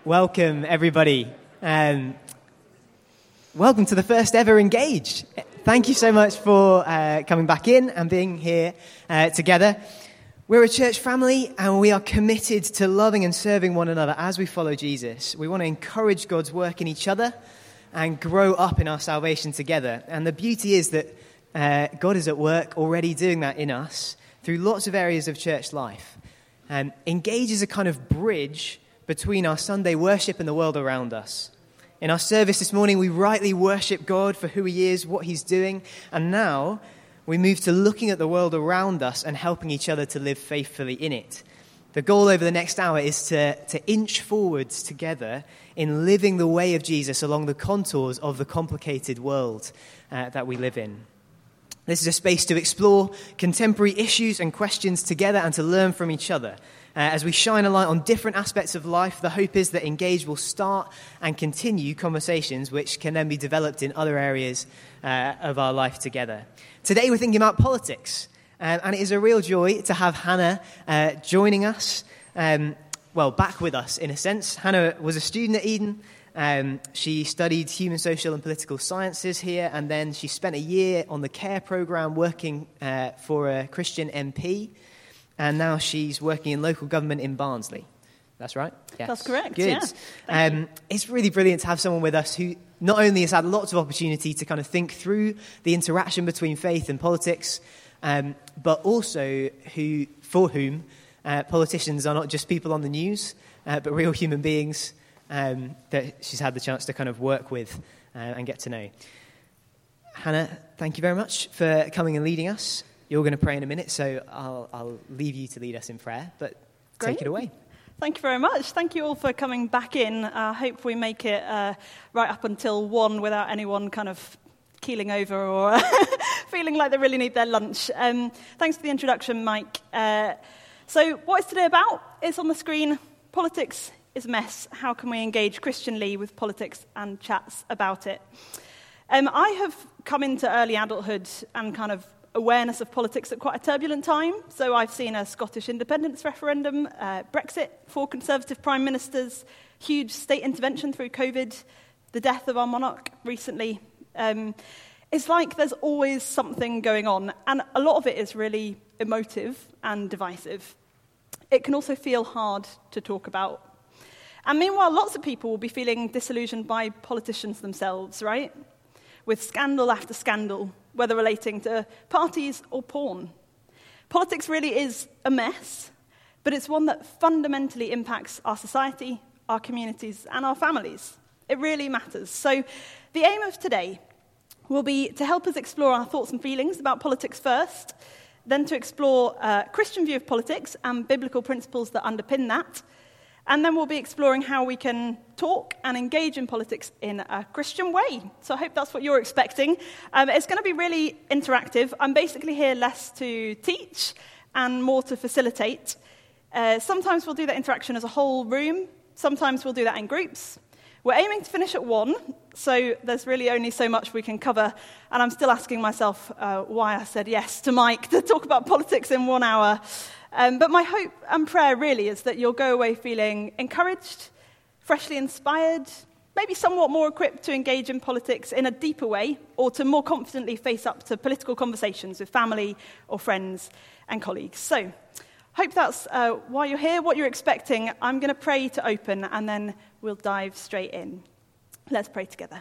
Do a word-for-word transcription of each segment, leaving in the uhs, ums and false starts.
Welcome, everybody. Um, welcome to the first ever Engaged. Thank you so much for uh, coming back in and being here uh, together. We're a church family, and we are committed to loving and serving one another as we follow Jesus. We want to encourage God's work in each other and grow up in our salvation together. And the beauty is that uh, God is at work already doing that in us through lots of areas of church life. Um, Engage is a kind of bridge between our Sunday worship and the world around us. In our service this morning, we rightly worship God for who he is, what he's doing, and now we move to looking at the world around us and helping each other to live faithfully in it. The goal over the next hour is to, to inch forwards together in living the way of Jesus along the contours of the complicated world uh, that we live in. This is a space to explore contemporary issues and questions together and to learn from each other. Uh, as we shine a light on different aspects of life, the hope is that Engage will start and continue conversations which can then be developed in other areas uh, of our life together. Today we're thinking about politics, um, and it is a real joy to have Hannah uh, joining us, um, well, back with us in a sense. Hannah was a student at Eden. Um, she studied human, social and political sciences here, and then she spent a year on the CARE programme working uh, for a Christian M P. And now she's working in local government in Barnsley. That's right? Yes. That's correct, Good. yeah. Um, it's really brilliant to have someone with us who not only has had lots of opportunity to kind of think through the interaction between faith and politics, um, but also who, for whom uh, politicians are not just people on the news, uh, but real human beings um, that she's had the chance to kind of work with uh, and get to know. Hannah, thank you very much for coming and leading us. You're going to pray in a minute, so I'll, I'll leave you to lead us in prayer, but Great. Take it away. Thank you very much. Thank you all for coming back in. I uh, hope we make it uh, right up until one without anyone kind of keeling over or feeling like they really need their lunch. Um, thanks for the introduction, Mike. Uh, so what is today about? It's on the screen. Politics is a mess. How can we engage Christianly with politics and chats about it? Um, I have come into early adulthood and kind of awareness of politics at quite a turbulent time. So I've seen a Scottish independence referendum, uh, Brexit, four Conservative prime ministers, huge state intervention through COVID, the death of our monarch recently. Um, it's like there's always something going on, and a lot of it is really emotive and divisive. It can also feel hard to talk about. And meanwhile, lots of people will be feeling disillusioned by politicians themselves, right? With scandal after scandal, whether relating to parties or porn. Politics really is a mess, but it's one that fundamentally impacts our society, our communities, and our families. It really matters. So the aim of today will be to help us explore our thoughts and feelings about politics first, then to explore a Christian view of politics and biblical principles that underpin that, and then we'll be exploring how we can talk and engage in politics in a Christian way. So I hope that's what you're expecting. Um, it's going to be really interactive. I'm basically here less to teach and more to facilitate. Uh, sometimes we'll do that interaction as a whole room. Sometimes we'll do that in groups. We're aiming to finish at one, so there's really only so much we can cover. And I'm still asking myself uh, why I said yes to Mike to talk about politics in one hour. Um, but my hope and prayer really is that you'll go away feeling encouraged, freshly inspired, maybe somewhat more equipped to engage in politics in a deeper way, or to more confidently face up to political conversations with family or friends and colleagues. So, hope that's uh, why you're here, what you're expecting. I'm going to pray to open, and then we'll dive straight in. Let's pray together.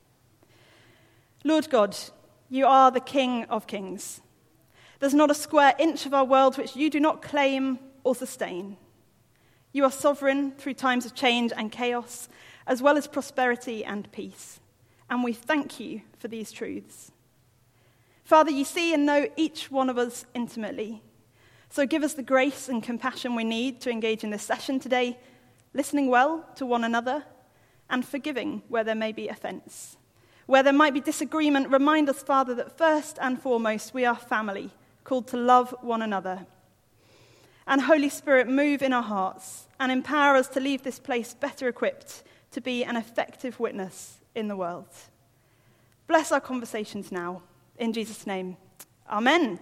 Lord God, you are the King of Kings. There's not a square inch of our world which you do not claim or sustain. You are sovereign through times of change and chaos, as well as prosperity and peace. And we thank you for these truths. Father, you see and know each one of us intimately. So give us the grace and compassion we need to engage in this session today, listening well to one another and forgiving where there may be offense. Where there might be disagreement, remind us, Father, that first and foremost we are family, called to love one another. And Holy Spirit, move in our hearts and empower us to leave this place better equipped to be an effective witness in the world. Bless our conversations now. In Jesus' name, amen.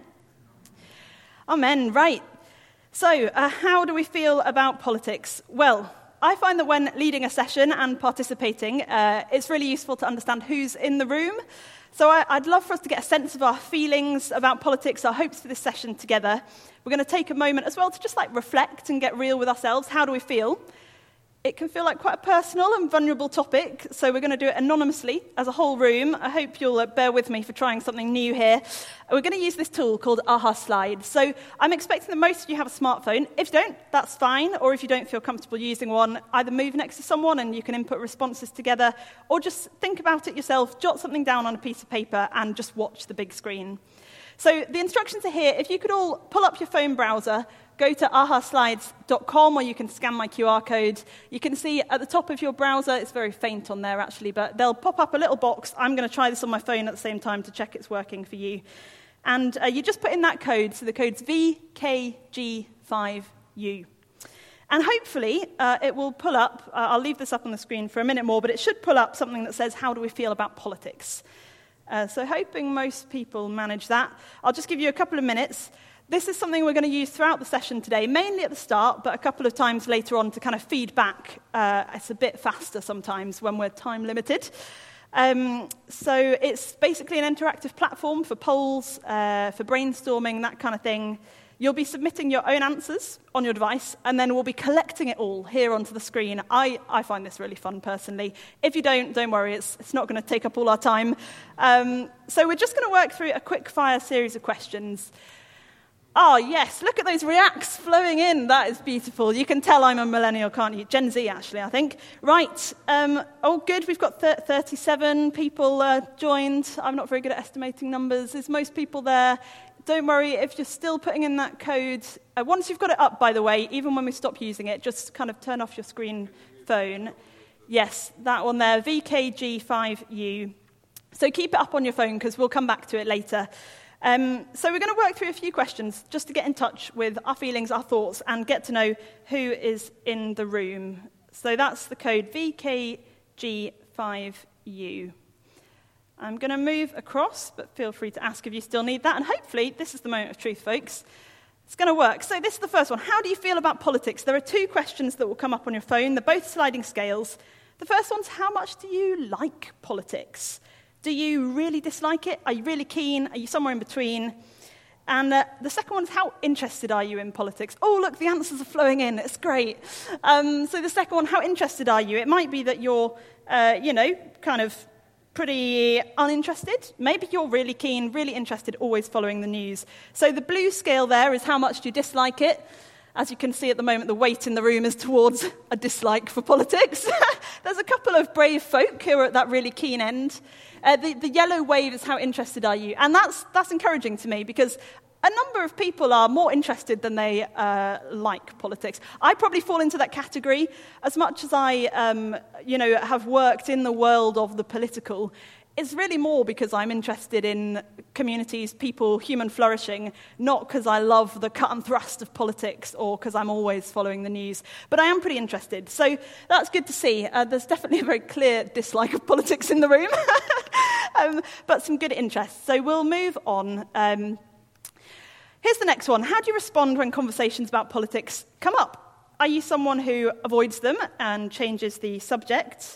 Amen. Right. So, uh, how do we feel about politics? Well, I find that when leading a session and participating, uh, it's really useful to understand who's in the room. So I, I'd love for us to get a sense of our feelings about politics, our hopes for this session together. We're going to take a moment as well to just like reflect and get real with ourselves. How do we feel? It can feel like quite a personal and vulnerable topic, so we're going to do it anonymously as a whole room. I hope you'll uh, bear with me for trying something new here. We're going to use this tool called Aha Slides. So I'm expecting that most of you have a smartphone. If you don't, that's fine. Or if you don't feel comfortable using one, either move next to someone and you can input responses together, or just think about it yourself, jot something down on a piece of paper and just watch the big screen. So the instructions are here. If you could all pull up your phone browser, go to aha slides dot com, or you can scan my Q R code. You can see at the top of your browser, it's very faint on there actually, but they'll pop up a little box. I'm going to try this on my phone at the same time to check it's working for you. And uh, you just put in that code, so the code's V K G five U. And hopefully uh, it will pull up, uh, I'll leave this up on the screen for a minute more, but it should pull up something that says, how do we feel about politics? Uh, so hoping most people manage that. I'll just give you a couple of minutes. This is something we're going to use throughout the session today, mainly at the start, but a couple of times later on to kind of feed back. Uh, it's a bit faster sometimes when we're time limited. Um, so it's basically an interactive platform for polls, uh, for brainstorming, that kind of thing. You'll be submitting your own answers on your device, and then we'll be collecting it all here onto the screen. I, I find this really fun, personally. If you don't, don't worry, it's, it's not going to take up all our time. Um, so we're just going to work through a quick-fire series of questions. Oh, yes, look at those reacts flowing in. That is beautiful. You can tell I'm a millennial, can't you? Gen Z, actually, I think. Right. Um, oh, good. We've got th- thirty-seven people uh, joined. I'm not very good at estimating numbers. Is most people there? Don't worry if you're still putting in that code. Uh, once you've got it up, by the way, even when we stop using it, just kind of turn off your screen phone. Yes, that one there, V K G five U. So keep it up on your phone because we'll come back to it later. Um, so we're going to work through a few questions just to get in touch with our feelings, our thoughts, and get to know who is in the room. So that's the code V K G five U. I'm going to move across, but feel free to ask if you still need that. And hopefully, this is the moment of truth, folks. It's going to work. So this is the first one. How do you feel about politics? There are two questions that will come up on your phone. They're both sliding scales. The first one's, how much do you like politics? Do you really dislike it? Are you really keen? Are you somewhere in between? And uh, the second one's, how interested are you in politics? Oh, look, the answers are flowing in. It's great. Um, so the second one, how interested are you? It might be that you're, uh, you know, kind of pretty uninterested. Maybe you're really keen, really interested, always following the news. So the blue scale there is how much do you dislike it. As you can see at the moment, the weight in the room is towards a dislike for politics. There's a couple of brave folk who are at that really keen end. Uh, the, the yellow wave is how interested are you? And that's that's encouraging to me because a number of people are more interested than they uh, like politics. I probably fall into that category. As much as I, um, you know, have worked in the world of the political, it's really more because I'm interested in communities, people, human flourishing, not because I love the cut and thrust of politics or because I'm always following the news. But I am pretty interested. So that's good to see. Uh, there's definitely a very clear dislike of politics in the room, um, but some good interest. So we'll move on. Um, here's the next one. How do you respond when conversations about politics come up? Are you someone who avoids them and changes the subject?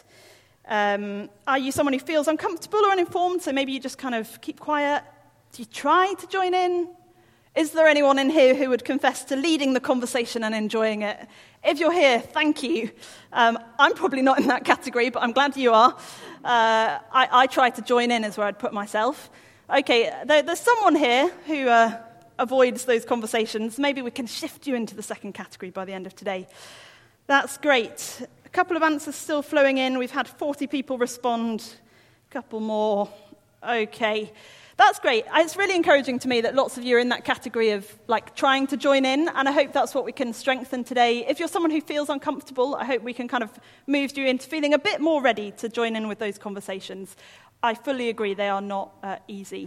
Um, are you someone who feels uncomfortable or uninformed, so maybe you just kind of keep quiet? Do you try to join in? Is there anyone in here who would confess to leading the conversation and enjoying it? If you're here, thank you. Um, I'm probably not in that category, but I'm glad you are. Uh, I, I try to join in is where I'd put myself. Okay, there, there's someone here who uh, avoids those conversations. Maybe we can shift you into the second category by the end of today. That's great. A couple of answers still flowing in. We've had forty people respond. A couple more. Okay. That's great. It's really encouraging to me that lots of you are in that category of like trying to join in, and I hope that's what we can strengthen today. If you're someone who feels uncomfortable, I hope we can kind of move you into feeling a bit more ready to join in with those conversations. I fully agree they are not uh, easy.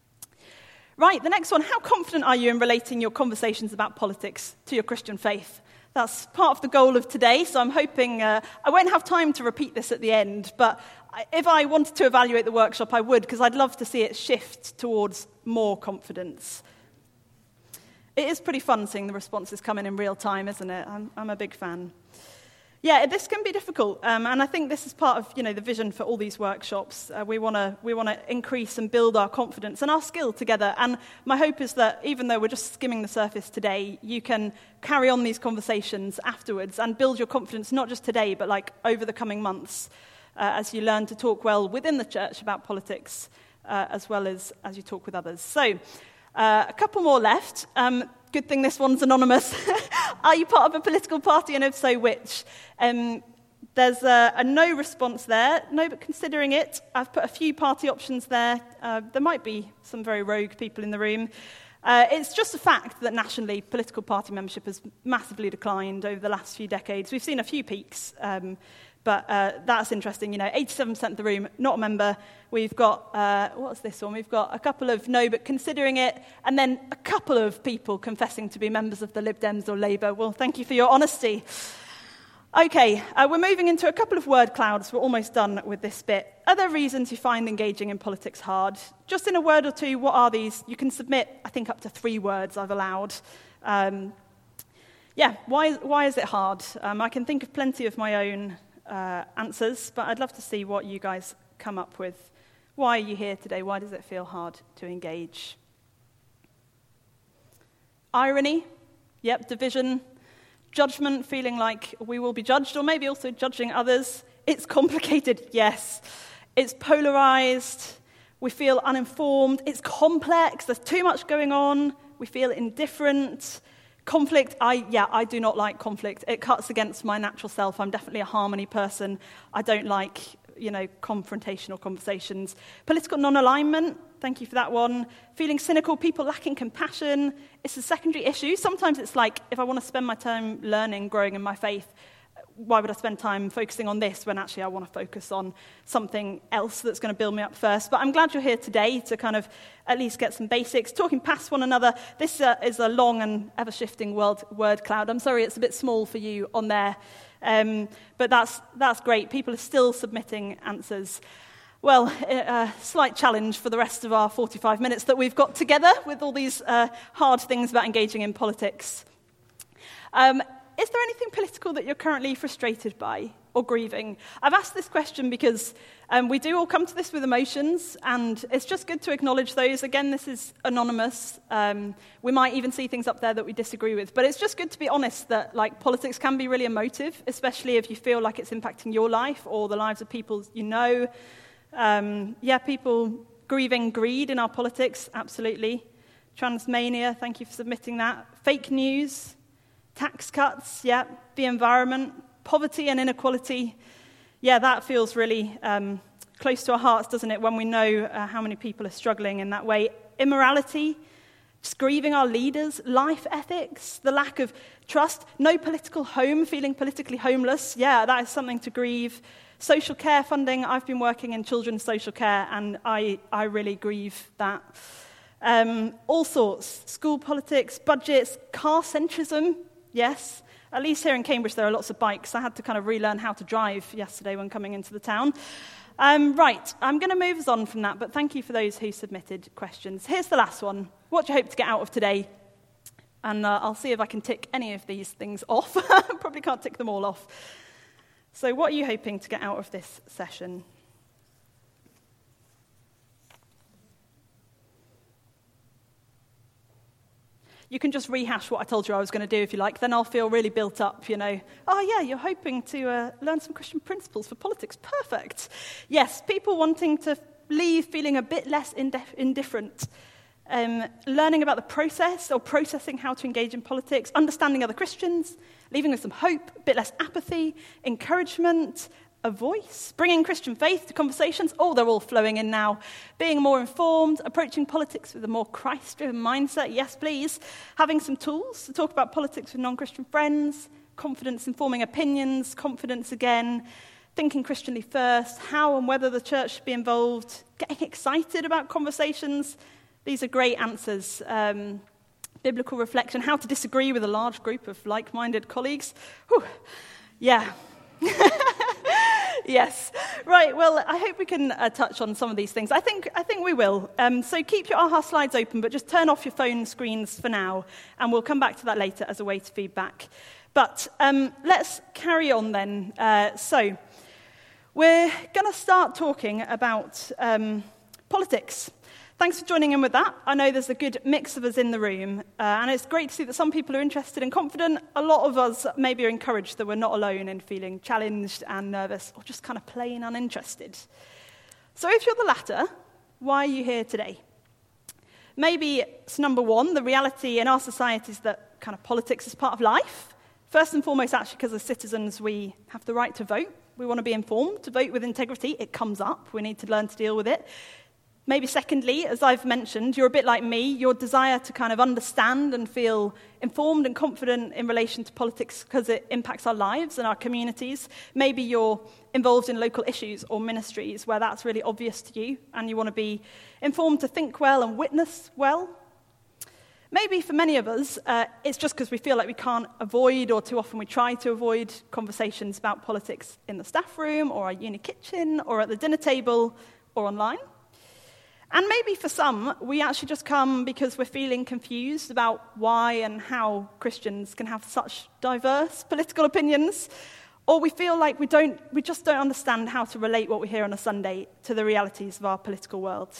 Right, the next one. How confident are you in relating your conversations about politics to your Christian faith? That's part of the goal of today, so I'm hoping uh, I won't have time to repeat this at the end, but if I wanted to evaluate the workshop, I would, because I'd love to see it shift towards more confidence. It is pretty fun seeing the responses come in in real time, isn't it? I'm, I'm a big fan. Yeah, this can be difficult, um, and I think this is part of, you know, the vision for all these workshops. Uh, we want to we want to increase and build our confidence and our skill together. And my hope is that even though we're just skimming the surface today, you can carry on these conversations afterwards and build your confidence not just today, but like over the coming months, uh, as you learn to talk well within the church about politics, uh, as well as as you talk with others. So, uh, a couple more left. Um, Good thing this one's anonymous. Are you part of a political party, and if so, which? Um, there's a, a no response there. No, but considering it, I've put a few party options there. Uh, there might be some very rogue people in the room. Uh, it's just a fact that nationally, political party membership has massively declined over the last few decades. We've seen a few peaks, um, but uh, that's interesting. You know, eighty-seven percent of the room, not a member. We've got, uh, what's this one? We've got a couple of no, but considering it, and then a couple of people confessing to be members of the Lib Dems or Labour. Well, thank you for your honesty. Okay, uh, we're moving into a couple of word clouds. We're almost done with this bit. Are there reasons you find engaging in politics hard? Just in a word or two, what are these? You can submit, I think, up to three words I've allowed. Um, yeah, why, why is it hard? Um, I can think of plenty of my own uh, answers, but I'd love to see what you guys come up with. Why are you here today? Why does it feel hard to engage? Irony, yep, division, judgment, feeling like we will be judged, or maybe also judging others. It's complicated, yes. It's polarized. We feel uninformed. It's complex. There's too much going on. We feel indifferent. Conflict, I yeah, I do not like conflict. It cuts against my natural self. I'm definitely a harmony person. I don't like, you know, confrontational conversations. Political non-alignment, thank you for that one. Feeling cynical, people lacking compassion. It's a secondary issue. Sometimes it's like, if I want to spend my time learning, growing in my faith, why would I spend time focusing on this when actually I want to focus on something else that's going to build me up first? But I'm glad you're here today to kind of at least get some basics. Talking past one another, this uh, is a long and ever-shifting world, word cloud. I'm sorry it's a bit small for you on there. Um, but that's that's great. People are still submitting answers. Well, a slight challenge for the rest of our forty-five minutes that we've got together with all these uh, hard things about engaging in politics. Um, is there anything political that you're currently frustrated by or grieving? I've asked this question because um, we do all come to this with emotions, and it's just good to acknowledge those. Again, this is anonymous. Um, we might even see things up there that we disagree with, but it's just good to be honest that like politics can be really emotive, especially if you feel like it's impacting your life or the lives of people you know. Um, yeah, people grieving greed in our politics, absolutely. Transmania, thank you for submitting that. Fake news, tax cuts, yeah, the environment, poverty and inequality. Yeah, that feels really um, close to our hearts, doesn't it, when we know uh, how many people are struggling in that way. Immorality, just grieving our leaders, life ethics, the lack of trust, no political home, feeling politically homeless. Yeah, that is something to grieve. Social care funding, I've been working in children's social care, and I, I really grieve that. Um, all sorts, school politics, budgets, car centrism, yes. At least here in Cambridge there are lots of bikes. I had to kind of relearn how to drive yesterday when coming into the town. Um, right, I'm going to move us on from that, but thank you for those who submitted questions. Here's the last one. What do you hope to get out of today? And uh, I'll see if I can tick any of these things off. Probably can't tick them all off. So what are you hoping to get out of this session? You can just rehash what I told you I was going to do if you like. Then I'll feel really built up, you know. Oh, yeah, you're hoping to uh, learn some Christian principles for politics. Perfect. Yes, people wanting to leave feeling a bit less indif- indifferent. Um, learning about the process or processing how to engage in politics. Understanding other Christians. Leaving with some hope, a bit less apathy. Encouragement. A voice, bringing Christian faith to conversations. Oh, they're all flowing in now. Being more informed, approaching politics with a more Christ-driven mindset. Yes, please. Having some tools to talk about politics with non-Christian friends. Confidence in forming opinions. Confidence again. Thinking Christianly first. How and whether the church should be involved. Getting excited about conversations. These are great answers. Um, biblical reflection. How to disagree with a large group of like-minded colleagues. Whew. Yeah. Yes. Right, well, I hope we can uh, touch on some of these things. I think I think we will. Um, so keep your AHA slides open, but just turn off your phone screens for now, and we'll come back to that later as a way to feedback. But um, let's carry on then. Uh, so, we're going to start talking about um, politics. Thanks for joining in with that. I know there's a good mix of us in the room, uh, and it's great to see that some people are interested and confident. A lot of us maybe are encouraged that we're not alone in feeling challenged and nervous, or just kind of plain uninterested. So if you're the latter, why are you here today? Maybe it's number one, the reality in our society is that kind of politics is part of life. First and foremost, actually, because as citizens, we have the right to vote. We want to be informed, to vote with integrity. It comes up. We need to learn to deal with it. Maybe secondly, as I've mentioned, you're a bit like me, your desire to kind of understand and feel informed and confident in relation to politics because it impacts our lives and our communities. Maybe you're involved in local issues or ministries where that's really obvious to you and you want to be informed to think well and witness well. Maybe for many of us, uh, it's just because we feel like we can't avoid, or too often we try to avoid, conversations about politics in the staff room or our uni kitchen or at the dinner table or online. And maybe for some, we actually just come because we're feeling confused about why and how Christians can have such diverse political opinions, or we feel like we don't, we just don't understand how to relate what we hear on a Sunday to the realities of our political world.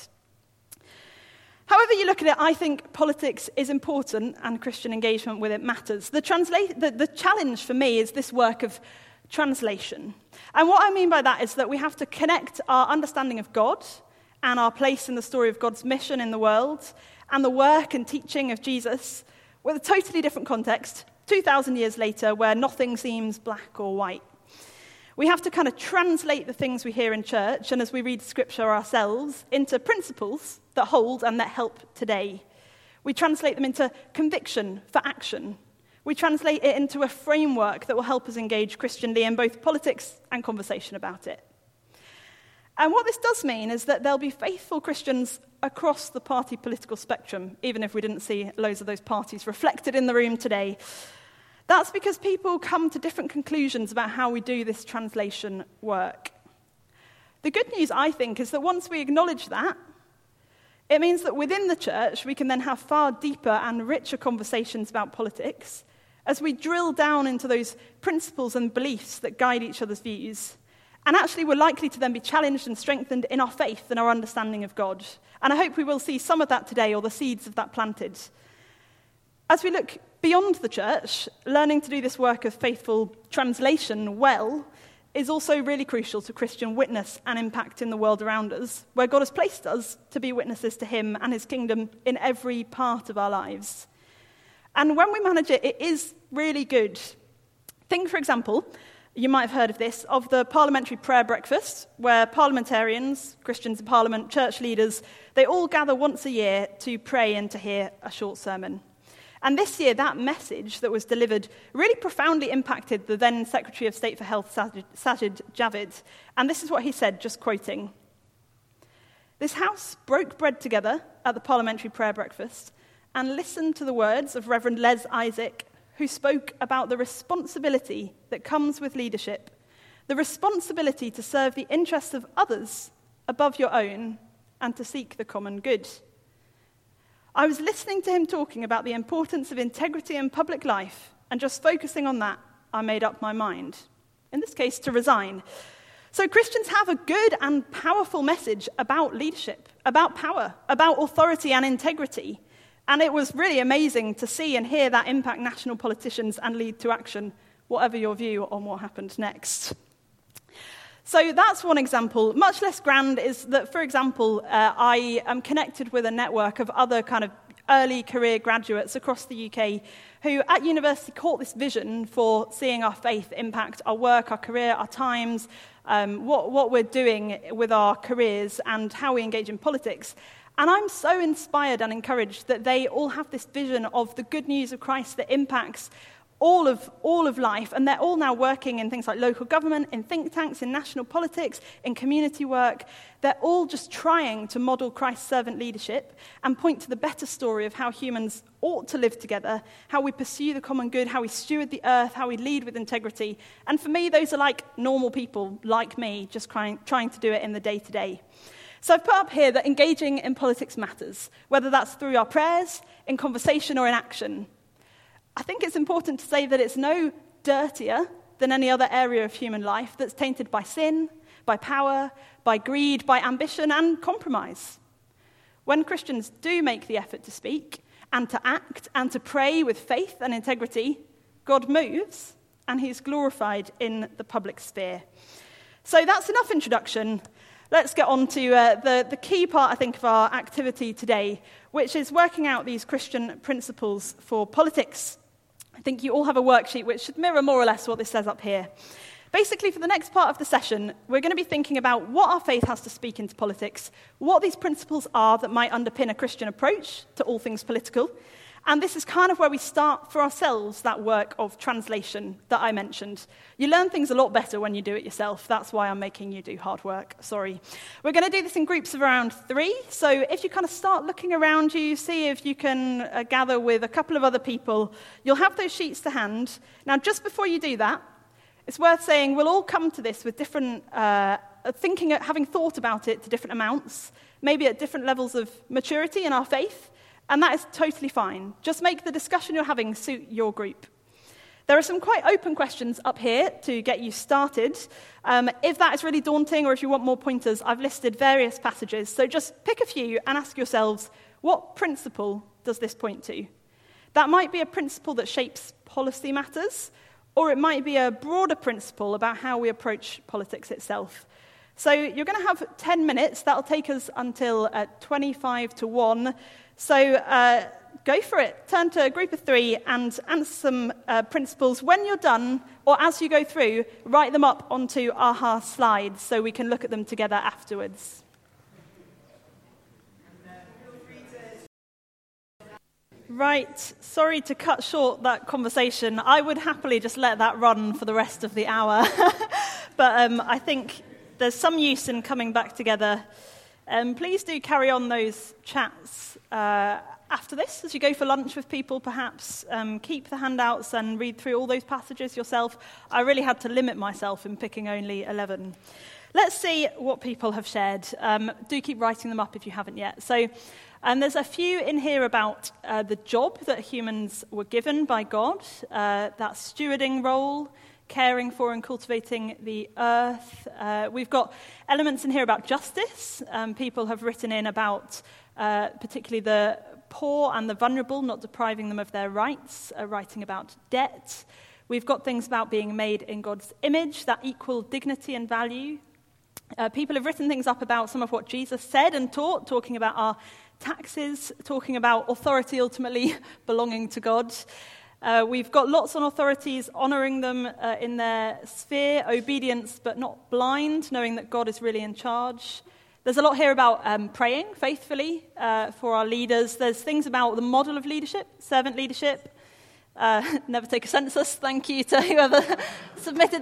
However you look at it, I think politics is important and Christian engagement with it matters. The, transla- the, the challenge for me is this work of translation. And what I mean by that is that we have to connect our understanding of God and our place in the story of God's mission in the world, and the work and teaching of Jesus with a totally different context, two thousand years later, where nothing seems black or white. We have to kind of translate the things we hear in church, and as we read Scripture ourselves, into principles that hold and that help today. We translate them into conviction for action. We translate it into a framework that will help us engage Christianly in both politics and conversation about it. And what this does mean is that there'll be faithful Christians across the party political spectrum, even if we didn't see loads of those parties reflected in the room today. That's because people come to different conclusions about how we do this translation work. The good news, I think, is that once we acknowledge that, it means that within the church we can then have far deeper and richer conversations about politics as we drill down into those principles and beliefs that guide each other's views. And actually, we're likely to then be challenged and strengthened in our faith and our understanding of God. And I hope we will see some of that today, or the seeds of that planted. As we look beyond the church, learning to do this work of faithful translation well is also really crucial to Christian witness and impact in the world around us, where God has placed us to be witnesses to him and his kingdom in every part of our lives. And when we manage it, it is really good. Think, for example, you might have heard of this, of the parliamentary prayer breakfast, where parliamentarians, Christians in Parliament, church leaders, they all gather once a year to pray and to hear a short sermon. And this year, that message that was delivered really profoundly impacted the then Secretary of State for Health, Sajid, Sajid Javid. And this is what he said, just quoting. "This House broke bread together at the parliamentary prayer breakfast and listened to the words of Reverend Les Isaac, who spoke about the responsibility that comes with leadership, the responsibility to serve the interests of others above your own and to seek the common good. I was listening to him talking about the importance of integrity in public life, and just focusing on that, I made up my mind. In this case, to resign. So Christians have a good and powerful message about leadership, about power, about authority and integrity. And it was really amazing to see and hear that impact national politicians and lead to action, whatever your view on what happened next. So that's one example. Much less grand is that, for example, uh, I am connected with a network of other kind of early career graduates across the U K who at university caught this vision for seeing our faith impact our work, our career, our times, um, what, what we're doing with our careers and how we engage in politics. And I'm so inspired and encouraged that they all have this vision of the good news of Christ that impacts all of all of life, and they're all now working in things like local government, in think tanks, in national politics, in community work. They're all just trying to model Christ's servant leadership and point to the better story of how humans ought to live together, how we pursue the common good, how we steward the earth, how we lead with integrity. And for me, those are like normal people like me, just trying, trying to do it in the day-to-day. So I've put up here that engaging in politics matters, whether that's through our prayers, in conversation, or in action. I think it's important to say that it's no dirtier than any other area of human life that's tainted by sin, by power, by greed, by ambition, and compromise. When Christians do make the effort to speak and to act and to pray with faith and integrity, God moves and he's glorified in the public sphere. So that's enough introduction. Let's get on to uh, the, the key part, I think, of our activity today, which is working out these Christian principles for politics. I think you all have a worksheet which should mirror more or less what this says up here. Basically, for the next part of the session, we're going to be thinking about what our faith has to speak into politics, what these principles are that might underpin a Christian approach to all things political. And this is kind of where we start for ourselves that work of translation that I mentioned. You learn things a lot better when you do it yourself. That's why I'm making you do hard work. Sorry. We're going to do this in groups of around three. So if you kind of start looking around you, see if you can uh, gather with a couple of other people, you'll have those sheets to hand. Now, just before you do that, it's worth saying we'll all come to this with different uh, thinking, having thought about it to different amounts, maybe at different levels of maturity in our faith. And that is totally fine. Just make the discussion you're having suit your group. There are some quite open questions up here to get you started. Um, if that is really daunting or if you want more pointers, I've listed various passages. So just pick a few and ask yourselves, what principle does this point to? That might be a principle that shapes policy matters, or it might be a broader principle about how we approach politics itself. So you're going to have ten minutes. That'll take us until uh, twenty-five to one. So uh, go for it. Turn to a group of three and answer some uh, principles. When you're done, or as you go through, write them up onto AHA slides so we can look at them together afterwards. Right, sorry to cut short that conversation. I would happily just let that run for the rest of the hour. But um, I think there's some use in coming back together. Um, please do carry on those chats uh, after this, as you go for lunch with people, perhaps. Um, keep the handouts and read through all those passages yourself. I really had to limit myself in picking only eleven. Let's see what people have shared. Um, do keep writing them up if you haven't yet. So um, there's a few in here about uh, the job that humans were given by God, uh, that stewarding role, caring for and cultivating the earth. Uh, we've got elements in here about justice. Um, people have written in about uh, particularly the poor and the vulnerable, not depriving them of their rights, uh, writing about debt. We've got things about being made in God's image, that equal dignity and value. Uh, people have written things up about some of what Jesus said and taught, talking about our taxes, talking about authority ultimately belonging to God. Uh, we've got lots on authorities, honouring them uh, in their sphere, obedience but not blind, knowing that God is really in charge. There's a lot here about um, praying faithfully uh, for our leaders. There's things about the model of leadership, servant leadership. Uh, never take a census, thank you to whoever submitted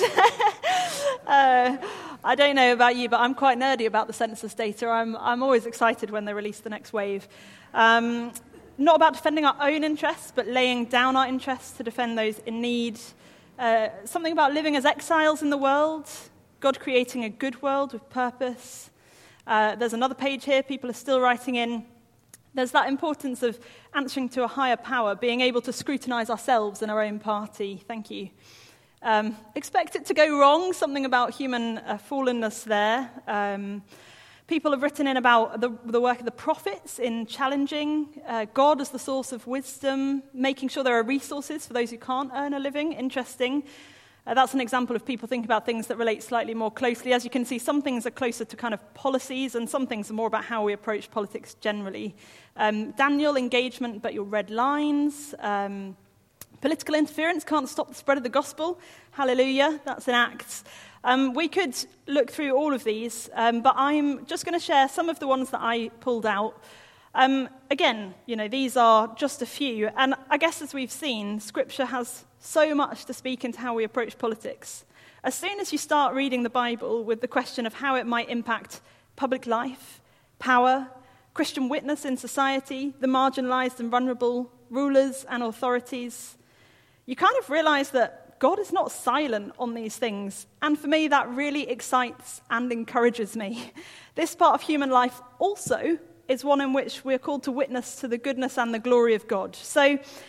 that. uh, I don't know about you, but I'm quite nerdy about the census data. I'm, I'm always excited when they release the next wave. Um, Not about defending our own interests, but laying down our interests to defend those in need. Uh, something about living as exiles in the world, God creating a good world with purpose. Uh, there's another page here, people are still writing in. There's that importance of answering to a higher power, being able to scrutinize ourselves and our own party. Thank you. Um, expect it to go wrong, something about human uh, fallenness there. Um, People have written in about the, the work of the prophets in challenging uh, God as the source of wisdom, making sure there are resources for those who can't earn a living. Interesting. Uh, that's an example of people thinking about things that relate slightly more closely. As you can see, some things are closer to kind of policies, and some things are more about how we approach politics generally. Um, Daniel, engagement, but your red lines. Um, political interference can't stop the spread of the gospel. Hallelujah. That's in Acts. Um, we could look through all of these, um, but I'm just going to share some of the ones that I pulled out. Um, again, you know, these are just a few, and I guess as we've seen, Scripture has so much to speak into how we approach politics. As soon as you start reading the Bible with the question of how it might impact public life, power, Christian witness in society, the marginalized and vulnerable, rulers and authorities, you kind of realize that God is not silent on these things, and for me that really excites and encourages me. This part of human life also is one in which we're called to witness to the goodness and the glory of God. So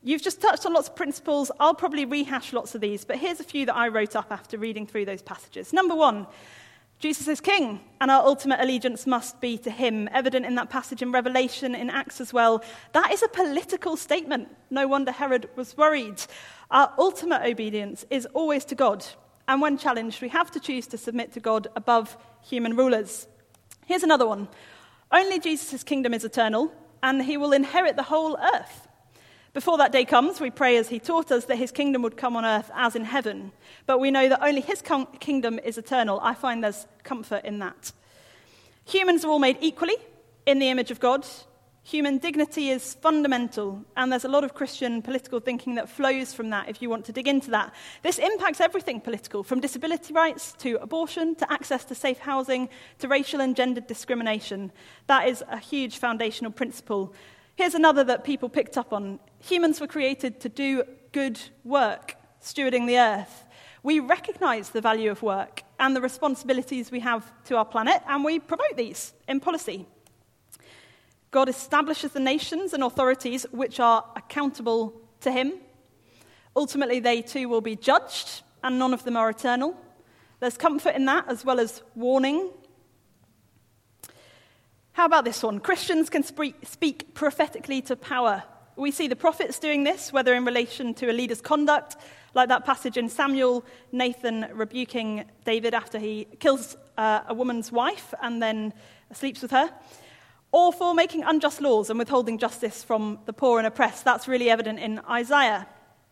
You've just touched on lots of principles. I'll probably rehash lots of these, but here's a few that I wrote up after reading through those passages. Number one, Jesus is king, and our ultimate allegiance must be to him, evident in that passage in Revelation, in Acts as well. That is a political statement. No wonder Herod was worried. Our ultimate obedience is always to God, and when challenged, we have to choose to submit to God above human rulers. Here's another one. Only Jesus' kingdom is eternal, and he will inherit the whole earth. Before that day comes, we pray as he taught us that his kingdom would come on earth as in heaven. But we know that only his kingdom is eternal. I find there's comfort in that. Humans are all made equally in the image of God. Human dignity is fundamental, and there's a lot of Christian political thinking that flows from that if you want to dig into that. This impacts everything political, from disability rights to abortion, to access to safe housing, to racial and gendered discrimination. That is a huge foundational principle. Here's another that people picked up on. Humans were created to do good work, stewarding the earth. We recognize the value of work and the responsibilities we have to our planet, and we promote these in policy. God establishes the nations and authorities which are accountable to him. Ultimately, they too will be judged, and none of them are eternal. There's comfort in that, as well as warning. How about this one? Christians can speak prophetically to power. We see the prophets doing this, whether in relation to a leader's conduct, like that passage in Samuel, Nathan rebuking David after he kills uh, a woman's wife and then sleeps with her, or for making unjust laws and withholding justice from the poor and oppressed. That's really evident in Isaiah.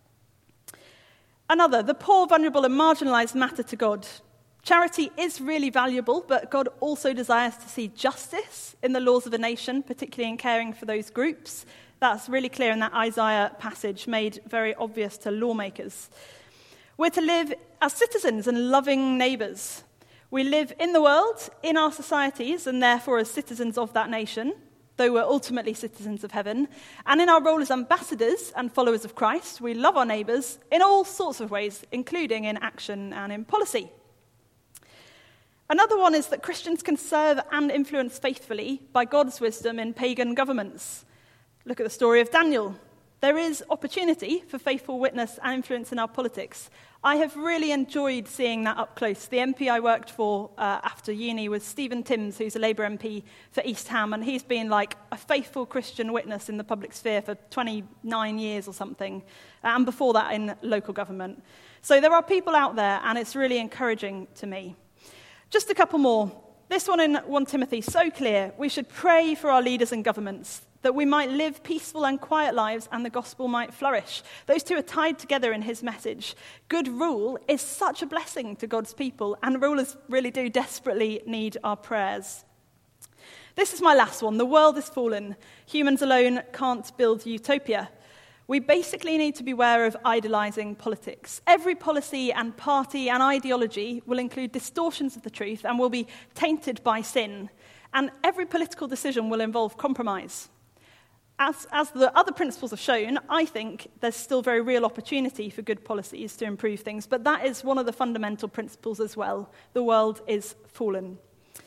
Another, the poor, vulnerable, and marginalized matter to God. Charity is really valuable, but God also desires to see justice in the laws of a nation, particularly in caring for those groups. That's really clear in that Isaiah passage, made very obvious to lawmakers. We're to live as citizens and loving neighbours. We live in the world, in our societies, and therefore as citizens of that nation, though we're ultimately citizens of heaven. And in our role as ambassadors and followers of Christ, we love our neighbours in all sorts of ways, including in action and in policy. Another one is that Christians can serve and influence faithfully by God's wisdom in pagan governments. Look at the story of Daniel. There is opportunity for faithful witness and influence in our politics. I have really enjoyed seeing that up close. The M P I worked for uh, after uni was Stephen Timms, who's a Labour M P for East Ham, and he's been like a faithful Christian witness in the public sphere for twenty-nine years or something, and before that in local government. So there are people out there, and it's really encouraging to me. Just a couple more. This one in First Timothy, so clear. We should pray for our leaders and governments, that we might live peaceful and quiet lives and the gospel might flourish. Those two are tied together in his message. Good rule is such a blessing to God's people, and rulers really do desperately need our prayers. This is my last one. The world is fallen. Humans alone can't build utopia. We basically need to beware of idolizing politics. Every policy and party and ideology will include distortions of the truth and will be tainted by sin. And every political decision will involve compromise. As, as the other principles have shown, I think there's still very real opportunity for good policies to improve things, but that is one of the fundamental principles as well. The world is fallen.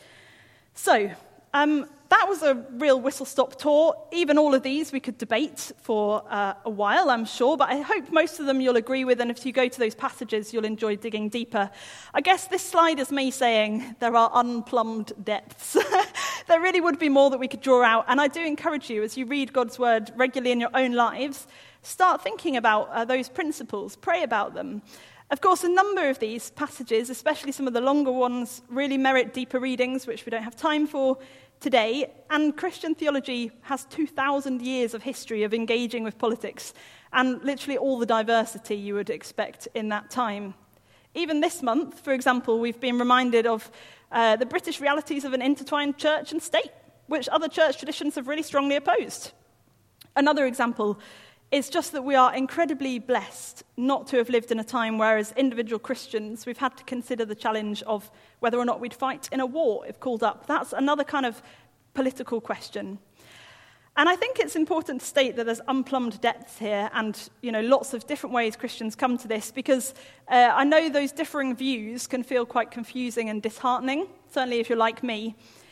So, um, that was a real whistle-stop tour. Even all of these we could debate for uh, a while, I'm sure, but I hope most of them you'll agree with, and if you go to those passages, you'll enjoy digging deeper. I guess this slide is me saying there are unplumbed depths. There really would be more that we could draw out, and I do encourage you, as you read God's word regularly in your own lives, start thinking about uh, those principles, pray about them. Of course, a number of these passages, especially some of the longer ones, really merit deeper readings, which we don't have time for today. And Christian theology has two thousand years of history of engaging with politics, and literally all the diversity you would expect in that time. Even this month, for example, we've been reminded of uh, the British realities of an intertwined church and state, which other church traditions have really strongly opposed. Another example is just that we are incredibly blessed not to have lived in a time where, as individual Christians, we've had to consider the challenge of whether or not we'd fight in a war if called up. That's another kind of political question. And I think it's important to state that there's unplumbed depths here and, you know, lots of different ways Christians come to this, because uh, I know those differing views can feel quite confusing and disheartening, certainly if you're like me.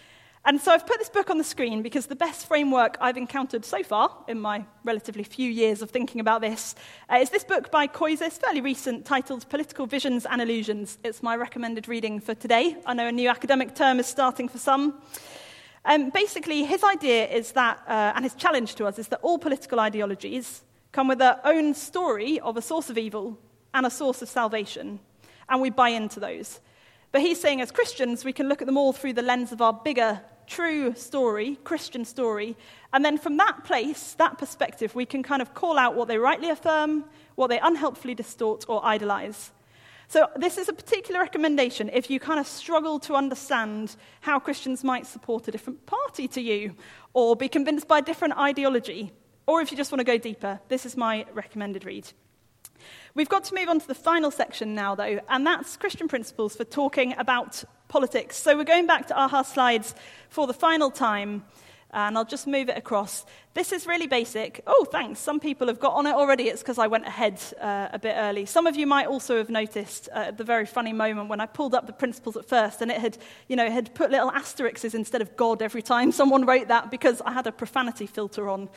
And so I've put this book on the screen because the best framework I've encountered so far in my relatively few years of thinking about this uh, is this book by Koizis, fairly recent, titled Political Visions and Illusions. It's my recommended reading for today. I know a new academic term is starting for some. Um, basically, his idea is that, uh, and his challenge to us, is that all political ideologies come with their own story of a source of evil and a source of salvation, and we buy into those. But he's saying as Christians, we can look at them all through the lens of our bigger, true story, Christian story, and then from that place, that perspective, we can kind of call out what they rightly affirm, what they unhelpfully distort or idolize. So this is a particular recommendation if you kind of struggle to understand how Christians might support a different party to you, or be convinced by a different ideology, or if you just want to go deeper. This is my recommended read. We've got to move on to the final section now, though, and that's Christian principles for talking about politics. So we're going back to AHA slides for the final time, and I'll just move it across. This is really basic. Oh, thanks. Some people have got on it already. It's because I went ahead uh, a bit early. Some of you might also have noticed uh, the very funny moment when I pulled up the principles at first, and it had, you know, it had put little asterisks instead of God every time someone wrote that because I had a profanity filter on.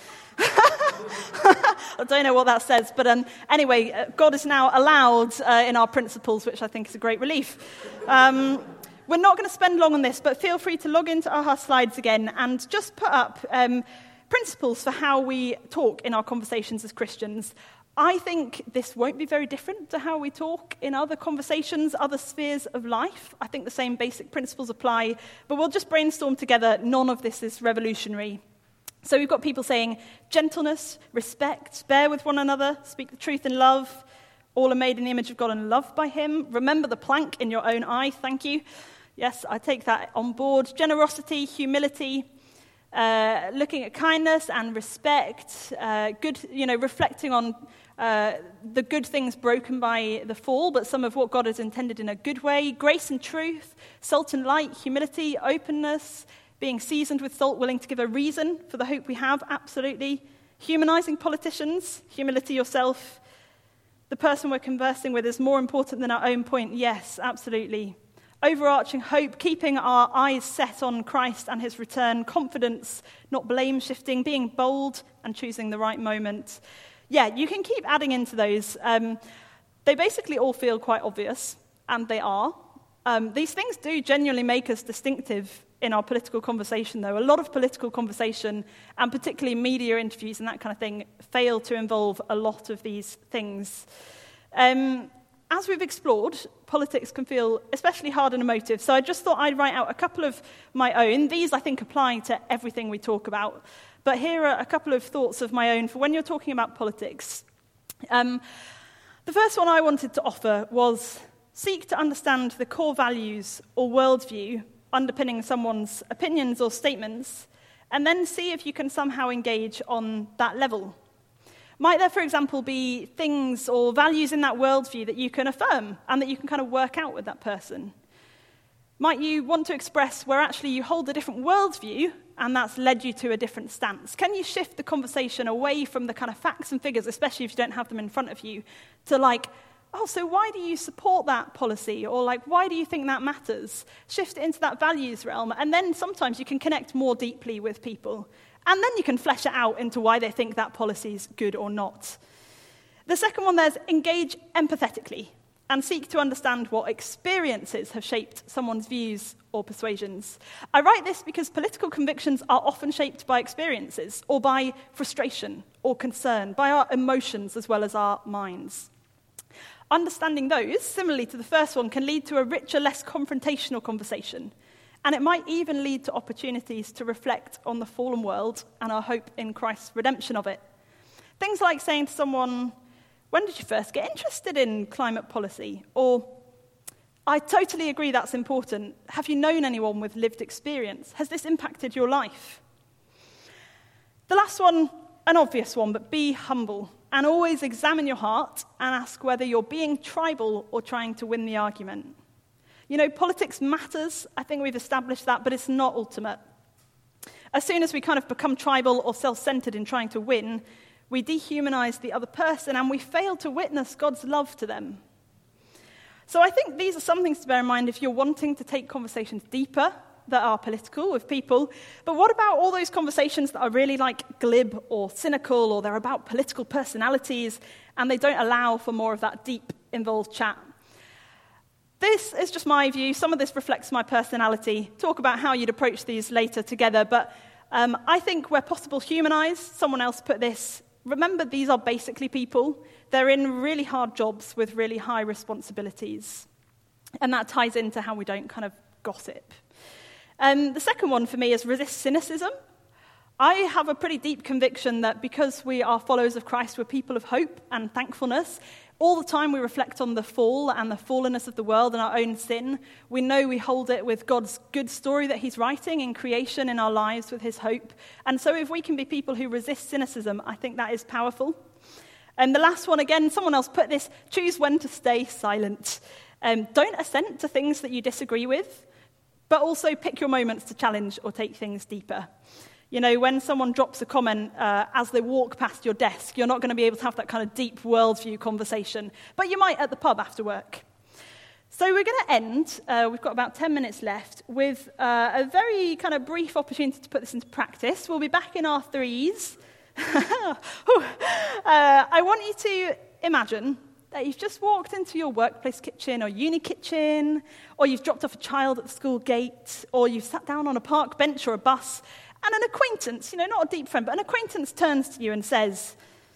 I don't know what that says, but um, anyway, uh, God is now allowed uh, in our principles, which I think is a great relief. Um, we're not going to spend long on this, but feel free to log into AHA slides again and just put up um, principles for how we talk in our conversations as Christians. I think this won't be very different to how we talk in other conversations, other spheres of life. I think the same basic principles apply, but we'll just brainstorm together. None of this is revolutionary. So we've got people saying gentleness, respect, bear with one another, speak the truth in love, all are made in the image of God and loved by him. Remember the plank in your own eye, thank you. Yes, I take that on board. Generosity, humility, uh, looking at kindness and respect, uh, good, you know, reflecting on uh, the good things broken by the fall, but some of what God has intended in a good way. Grace and truth, salt and light, humility, openness, being seasoned with salt, willing to give a reason for the hope we have, absolutely. Humanizing politicians, humility yourself. The person we're conversing with is more important than our own point, yes, absolutely. Overarching hope, keeping our eyes set on Christ and his return. Confidence, not blame shifting, being bold and choosing the right moment. Yeah, you can keep adding into those. Um, they basically all feel quite obvious, and they are. Um, these things do genuinely make us distinctive in our political conversation, though. A lot of political conversation, and particularly media interviews and that kind of thing, fail to involve a lot of these things. Um, as we've explored, politics can feel especially hard and emotive, so I just thought I'd write out a couple of my own. These, I think, apply to everything we talk about. But here are a couple of thoughts of my own for when you're talking about politics. Um, the first one I wanted to offer was seek to understand the core values or worldview underpinning someone's opinions or statements, and then see if you can somehow engage on that level. Might there, for example, be things or values in that worldview that you can affirm and that you can kind of work out with that person? Might you want to express where actually you hold a different worldview and that's led you to a different stance? Can you shift the conversation away from the kind of facts and figures, especially if you don't have them in front of you, to like, oh, so why do you support that policy? Or like, why do you think that matters? Shift it into that values realm. And then sometimes you can connect more deeply with people. And then you can flesh it out into why they think that policy is good or not. The second one there's engage empathetically and seek to understand what experiences have shaped someone's views or persuasions. I write this because political convictions are often shaped by experiences or by frustration or concern, by our emotions as well as our minds. Understanding those, similarly to the first one, can lead to a richer, less confrontational conversation. And it might even lead to opportunities to reflect on the fallen world and our hope in Christ's redemption of it. Things like saying to someone, when did you first get interested in climate policy? Or, I totally agree that's important. Have you known anyone with lived experience? Has this impacted your life? The last one, an obvious one, but be humble. And always examine your heart and ask whether you're being tribal or trying to win the argument. You know, politics matters. I think we've established that, but it's not ultimate. As soon as we kind of become tribal or self-centered in trying to win, we dehumanize the other person and we fail to witness God's love to them. So I think these are some things to bear in mind if you're wanting to take conversations deeper that are political with people, but what about all those conversations that are really like glib or cynical, or they're about political personalities, and they don't allow for more of that deep, involved chat? This is just my view. Some of this reflects my personality. Talk about how you'd approach these later together, but um, I think where possible, humanize. Someone else put this. Remember, these are basically people. They're in really hard jobs with really high responsibilities. And that ties into how we don't kind of gossip. Um, the second one for me is resist cynicism. I have a pretty deep conviction that because we are followers of Christ, we're people of hope and thankfulness. All the time we reflect on the fall and the fallenness of the world and our own sin. We know we hold it with God's good story that he's writing in creation in our lives with his hope. And so if we can be people who resist cynicism, I think that is powerful. And the last one, again, someone else put this: choose when to stay silent. Um, don't assent to things that you disagree with, but also pick your moments to challenge or take things deeper. You know, when someone drops a comment uh, as they walk past your desk, you're not going to be able to have that kind of deep worldview conversation, but you might at the pub after work. So we're going to end, uh, we've got about ten minutes left, with uh, a very kind of brief opportunity to put this into practice. We'll be back in our threes. uh, I want you to imagine that you've just walked into your workplace kitchen or uni kitchen, or you've dropped off a child at the school gate, or you've sat down on a park bench or a bus, and an acquaintance, you know, not a deep friend, but an acquaintance turns to you and says,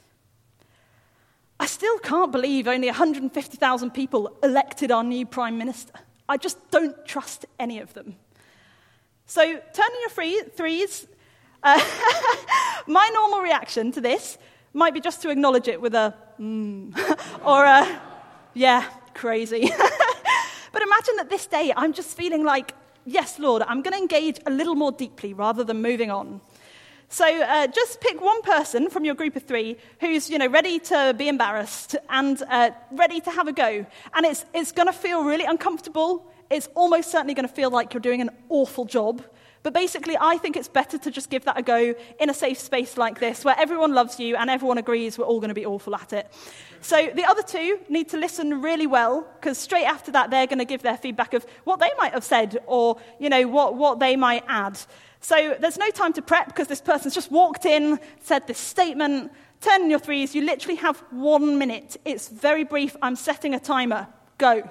I still can't believe only one hundred fifty thousand people elected our new prime minister. I just don't trust any of them. So turn in your free, threes. Uh, my normal reaction to this might be just to acknowledge it with a, mm, or a, yeah, crazy. But imagine that this day I'm just feeling like, yes, Lord, I'm going to engage a little more deeply rather than moving on. So uh, just pick one person from your group of three who's, you know, ready to be embarrassed and uh, ready to have a go. And it's it's going to feel really uncomfortable. It's almost certainly going to feel like you're doing an awful job. But basically, I think it's better to just give that a go in a safe space like this, where everyone loves you and everyone agrees we're all going to be awful at it. So the other two need to listen really well, because straight after that, they're going to give their feedback of what they might have said, or, you know, what, what they might add. So there's no time to prep, because this person's just walked in, said this statement. Turn in your threes. You literally have one minute. It's very brief. I'm setting a timer. Go.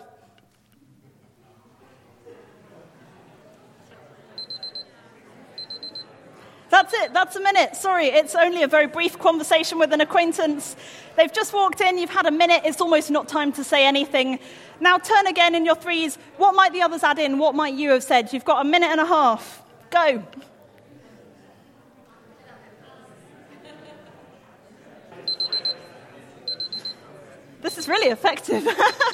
That's it, that's a minute. Sorry, it's only a very brief conversation with an acquaintance. They've just walked in, you've had a minute, it's almost not time to say anything. Now turn again in your threes. What might the others add in? What might you have said? You've got a minute and a half. Go. This is really effective.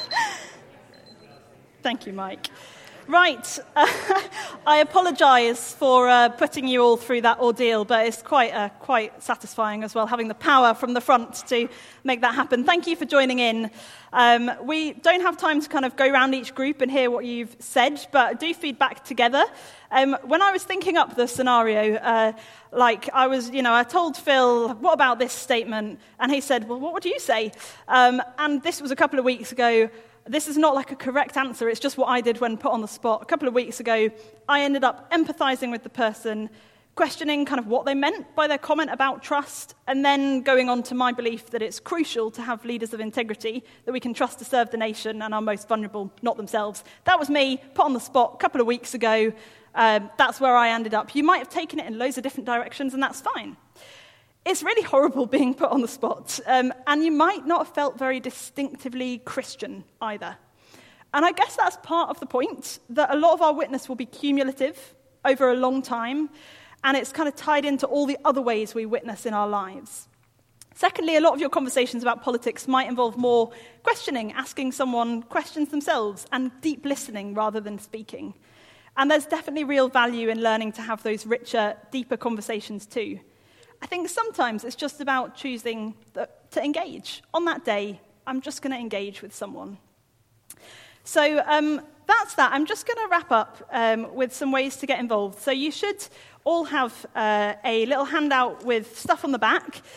Thank you, Mike. Right, uh, I apologise for uh, putting you all through that ordeal, but it's quite uh, quite satisfying as well, having the power from the front to make that happen. Thank you for joining in. Um, we don't have time to kind of go around each group and hear what you've said, but do feed back together. Um, when I was thinking up the scenario, uh, like I was, you know, I told Phil, what about this statement? And he said, well, what would you say? Um, and this was a couple of weeks ago. This is not like a correct answer, it's just what I did when put on the spot. A couple of weeks ago, I ended up empathizing with the person, questioning kind of what they meant by their comment about trust, and then going on to my belief that it's crucial to have leaders of integrity that we can trust to serve the nation and our most vulnerable, not themselves. That was me, put on the spot a couple of weeks ago. Um, that's where I ended up. You might have taken it in loads of different directions, and that's fine. It's really horrible being put on the spot, um, and you might not have felt very distinctively Christian either. And I guess that's part of the point, that a lot of our witness will be cumulative over a long time, and it's kind of tied into all the other ways we witness in our lives. Secondly, a lot of your conversations about politics might involve more questioning, asking someone questions themselves, and deep listening rather than speaking. And there's definitely real value in learning to have those richer, deeper conversations too. I think sometimes it's just about choosing to engage. On that day, I'm just going to engage with someone. So um, that's that. I'm just going to wrap up um, with some ways to get involved. So you should all have uh, a little handout with stuff on the back.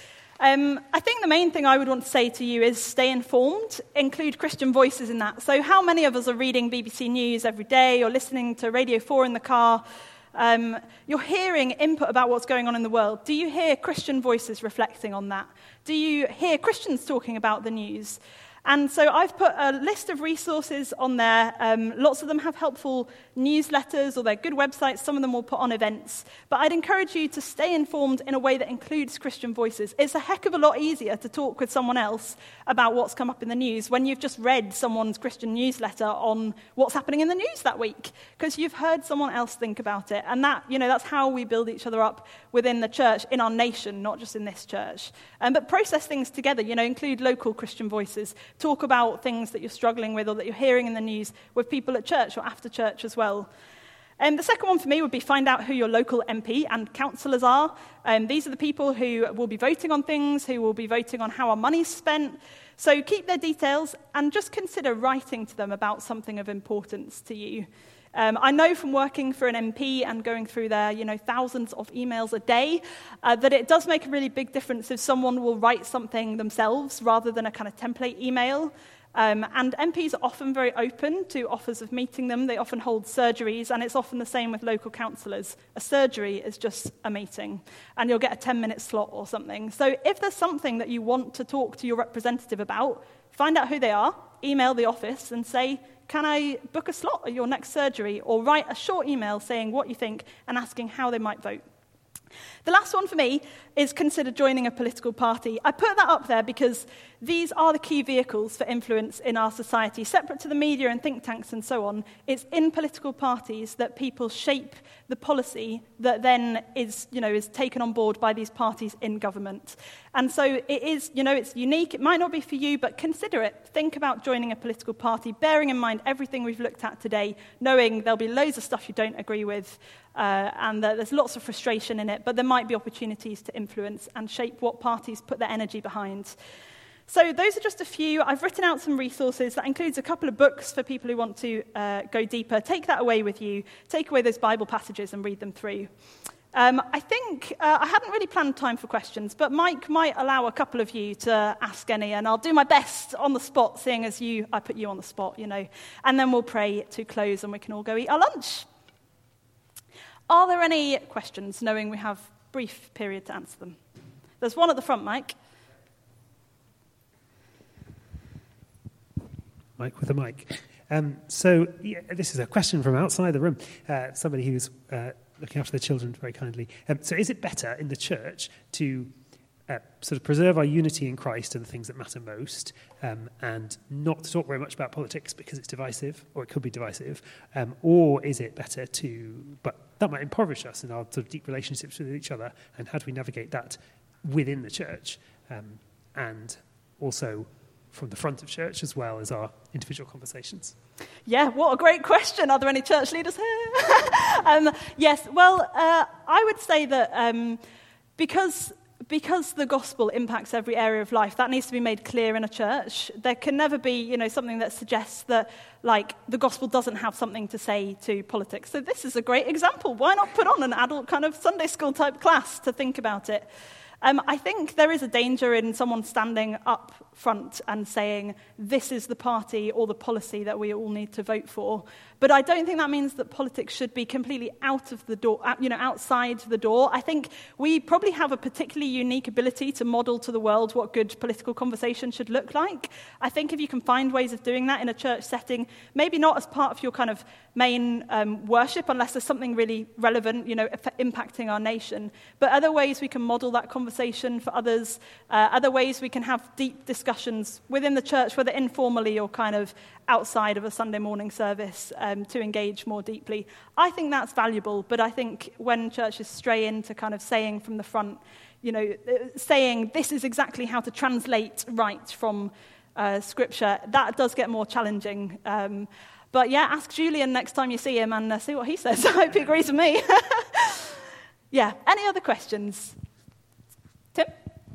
Um, I think the main thing I would want to say to you is stay informed, include Christian voices in that. So how many of us are reading B B C News every day or listening to Radio four in the car? Um, you're hearing input about what's going on in the world. Do you hear Christian voices reflecting on that? Do you hear Christians talking about the news? And so I've put a list of resources on there. Um, lots of them have helpful newsletters or they're good websites. Some of them will put on events. But I'd encourage you to stay informed in a way that includes Christian voices. It's a heck of a lot easier to talk with someone else about what's come up in the news when you've just read someone's Christian newsletter on what's happening in the news that week, because you've heard someone else think about it. And that, you know, that's how we build each other up within the church, in our nation, not just in this church. Um, but process things together, you know, include local Christian voices. Talk about things that you're struggling with or that you're hearing in the news with people at church or after church as well. Um, the second one for me would be find out who your local M P and councillors are. Um, these are the people who will be voting on things, who will be voting on how our money's spent. So keep their details and just consider writing to them about something of importance to you. Um, I know from working for an M P and going through their, you know, thousands of emails a day, uh, that it does make a really big difference if someone will write something themselves rather than a kind of template email. Um, and M Ps are often very open to offers of meeting them. They often hold surgeries, and it's often the same with local councillors. A surgery is just a meeting, and you'll get a ten-minute slot or something. So if there's something that you want to talk to your representative about, find out who they are, email the office and say, can I book a slot at your next surgery? Or write a short email saying what you think and asking how they might vote. The last one for me is consider joining a political party. I put that up there because these are the key vehicles for influence in our society. Separate to the media and think tanks and so on, it's in political parties that people shape the policy that then is, you know, is taken on board by these parties in government. And so it is, you know, it's unique. It might not be for you, but consider it. Think about joining a political party, bearing in mind everything we've looked at today, knowing there'll be loads of stuff you don't agree with, uh, and that there's lots of frustration in it, but there might be opportunities to influence and shape what parties put their energy behind. So those are just a few. I've written out some resources. That includes a couple of books for people who want to uh, go deeper. Take that away with you. Take away those Bible passages and read them through. Um, I think uh, I hadn't really planned time for questions, but Mike might allow a couple of you to ask any, and I'll do my best on the spot, seeing as you, I put you on the spot, you know. And then we'll pray to close and we can all go eat our lunch. Are there any questions, knowing we have a brief period to answer them? There's one at the front, Mike. Mike with a mic. Um, so yeah, this is a question from outside the room. Uh, somebody who's uh, looking after the children very kindly. Um, so is it better in the church to uh, sort of preserve our unity in Christ and the things that matter most, um, and not to talk very much about politics because it's divisive, or it could be divisive, um, or is it better to, but that might impoverish us in our sort of deep relationships with each other, and how do we navigate that within the church, um, and also from the front of church as well as our individual conversations? Yeah, what a great question. Are there any church leaders here? um, yes, well, uh, I would say that um, because because the gospel impacts every area of life, that needs to be made clear in a church. There can never be, you know, something that suggests that, like, the gospel doesn't have something to say to politics. So this is a great example. Why not put on an adult kind of Sunday school type class to think about it? Um, I think there is a danger in someone standing up front and saying, this is the party or the policy that we all need to vote for. But I don't think that means that politics should be completely out of the door, you know, outside the door. I think we probably have a particularly unique ability to model to the world what good political conversation should look like. I think if you can find ways of doing that in a church setting, maybe not as part of your kind of main um, worship, unless there's something really relevant, you know, impacting our nation, but other ways we can model that conversation for others, uh, other ways we can have deep discussions within the church, whether informally or kind of outside of a Sunday morning service, um, to engage more deeply. I think that's valuable, but I think when churches stray into kind of saying from the front, you know, saying this is exactly how to translate right from uh, Scripture, that does get more challenging. Um, but yeah, ask Julian next time you see him and uh, see what he says. I hope he agrees with me. Yeah, any other questions? Tim?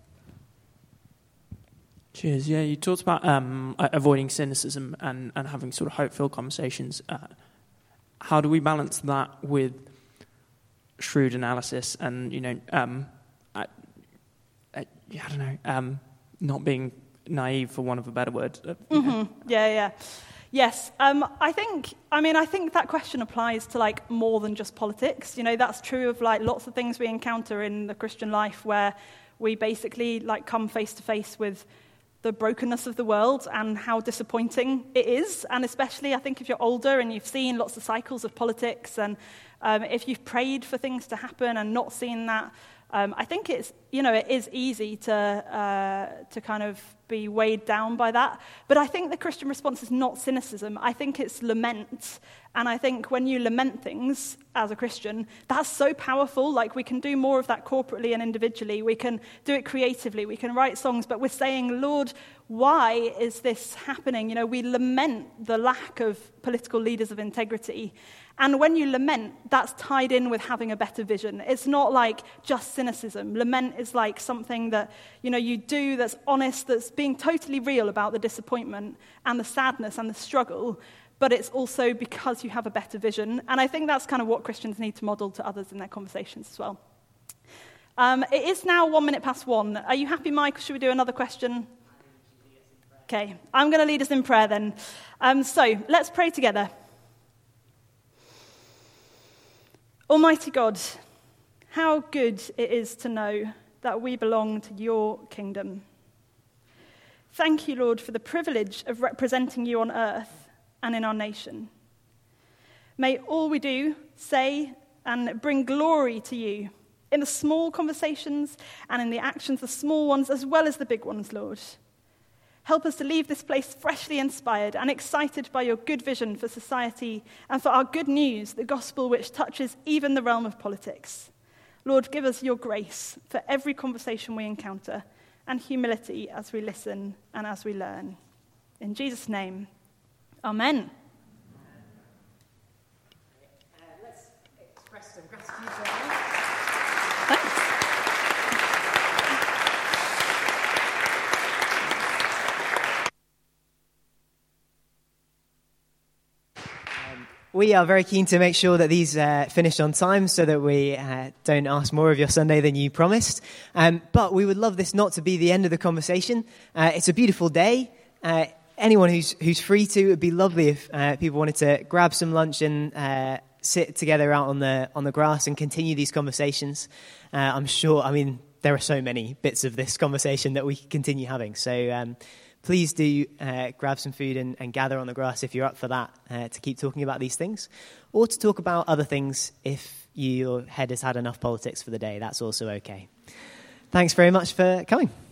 Cheers. Yeah, you talked about um, avoiding cynicism and, and having sort of hope-filled conversations. Uh, how do we balance that with shrewd analysis? And, you know, um, I, I, yeah, I don't know, um, not being naive, for want of a better word. Uh, mm-hmm. Yeah, yeah. Yes, um, I think, I mean, I think that question applies to, like, more than just politics. You know, that's true of, like, lots of things we encounter in the Christian life where we basically, like, come face to face with the brokenness of the world and how disappointing it is. And especially, I think, if you're older and you've seen lots of cycles of politics, and um, if you've prayed for things to happen and not seen that, um, I think it's, you know, it is easy to uh, to kind of be weighed down by that. But I think the Christian response is not cynicism. I think it's lament. And I think when you lament things as a Christian, that's so powerful. Like, we can do more of that corporately and individually. We can do it creatively. We can write songs, but we're saying, Lord, why is this happening? You know, we lament the lack of political leaders of integrity. And when you lament, that's tied in with having a better vision. It's not like just cynicism. Lament is like something that, you know, you do that's honest, that's being totally real about the disappointment and the sadness and the struggle, but it's also because you have a better vision. And I think that's kind of what Christians need to model to others in their conversations as well. Um, it is now one minute past one. Are you happy, Mike, or should we do another question? Okay, I'm going to lead us in prayer then. Um, so let's pray together. Almighty God, how good it is to know that we belong to your kingdom. Thank you, Lord, for the privilege of representing you on earth and in our nation. May all we do, say, and bring glory to you in the small conversations and in the actions, the small ones as well as the big ones, Lord. Help us to leave this place freshly inspired and excited by your good vision for society and for our good news, the gospel which touches even the realm of politics. Lord, give us your grace for every conversation we encounter and humility as we listen and as we learn. In Jesus' name, amen. Uh, let's express some gratitude for that. Thanks. We are very keen to make sure that these uh, finish on time so that we uh, don't ask more of your Sunday than you promised. Um, but we would love this not to be the end of the conversation. Uh, it's a beautiful day. Uh, anyone who's who's free to, it would be lovely if uh, people wanted to grab some lunch and uh, sit together out on the on the grass and continue these conversations. Uh, I'm sure, I mean, there are so many bits of this conversation that we can continue having. So um please do uh, grab some food and, and gather on the grass if you're up for that, uh, to keep talking about these things, or to talk about other things if your head has had enough politics for the day. That's also okay. Thanks very much for coming.